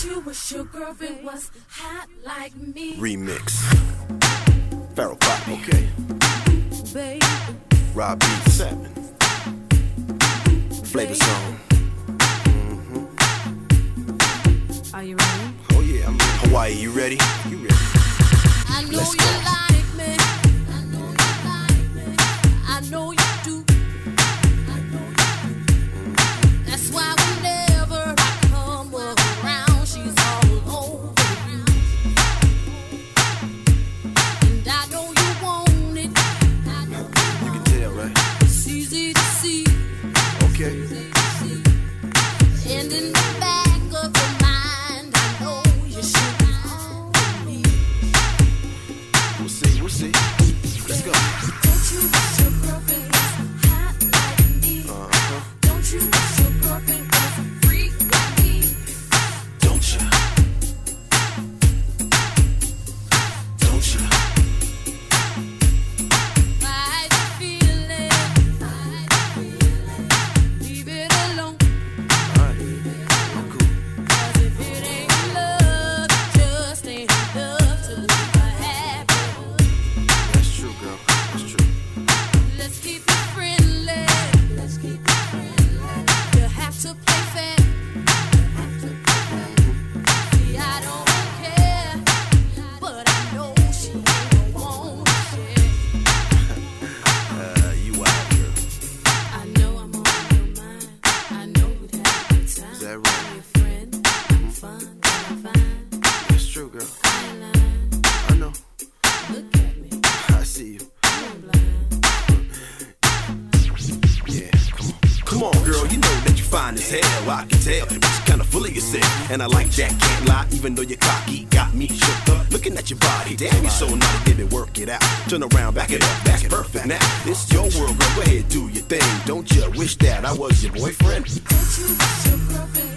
you wish your girlfriend was hot like me? Remix. Pharaoh Poppy. Okay. Baby, Rob Beat 7. Flavor Zone. are you ready? Oh yeah, I'm ready. Hawaii, you ready? You ready? I know Let's you go. like me. I know you like me. I know you do. I know you do. That's why whenever I come around, she's all over you. And I know you want it. I know You can tell, right? it's easy to see. Okay. And in the back of your mind, I know you should be on me. We'll see, we'll see. Let's go. Don't you wish your girlfriend was hot like me? Don't you wish your girlfriend was a freak like me? Don't you? Don't you? Fight the feeling. Leave it alone. Alright. I'm cool. 'Cause if it ain't love, it just ain't enough to leave her happy. That's true, girl. That's true. Let's keep it friendly. Let's keep it friendly. You have to play fair. See, I don't care, but I know she ain't gonna share. You out, girl. I know I'm on your mind. I know we'd have a good time. Is that right? I'm your friend. I'm fun. I'm fine. That's true, girl. I ain't lying. I know. Look at me. I see you. You ain't blind. Yeah, come on. Come on, girl, you know that you fine as hell. I can tell that you're kinda full of yourself. And I like that, can't lie, even though you're cocky. Got me shook up, looking at your body. Damn, you're so naughty, baby, work it out. Turn around, back it up, that's perfect now. It's your world, girl, go ahead, do your thing. Don't you wish that I was your boyfriend? Don't you wish your girlfriend